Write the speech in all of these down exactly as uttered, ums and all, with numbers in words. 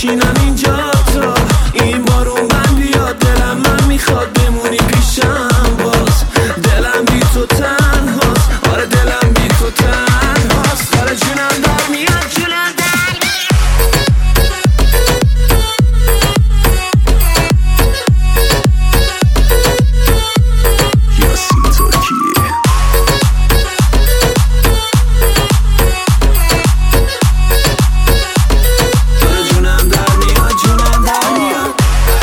بشینم اینجا تا این بارون من بیاد. دلم من میخواد بمونی پیشم باز. دلم بی تو تنهاست، آره دلم بی تو تنهاست. آره جونم در میاد، جونم در یاسین ترکیه. آره جونم در میاد، جونم در میاد.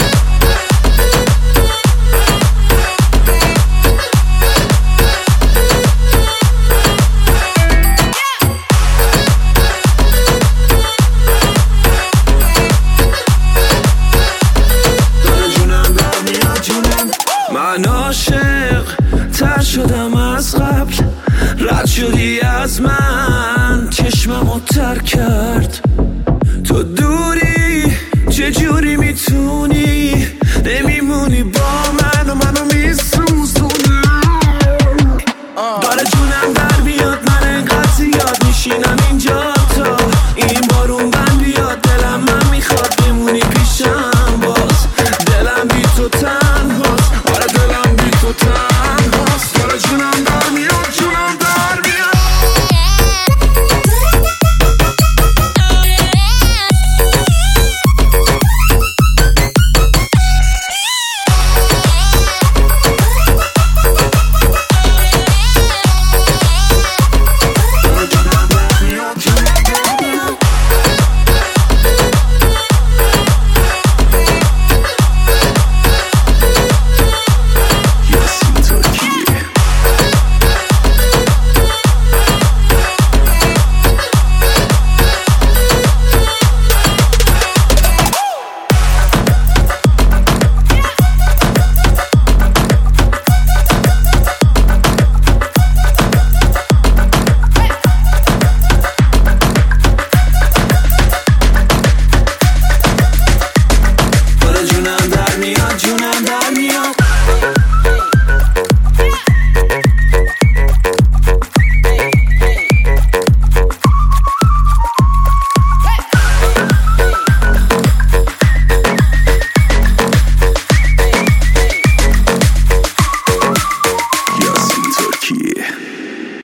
من عاشق تر شدم از قبل، رد شدی از من، چشممو تر کرد.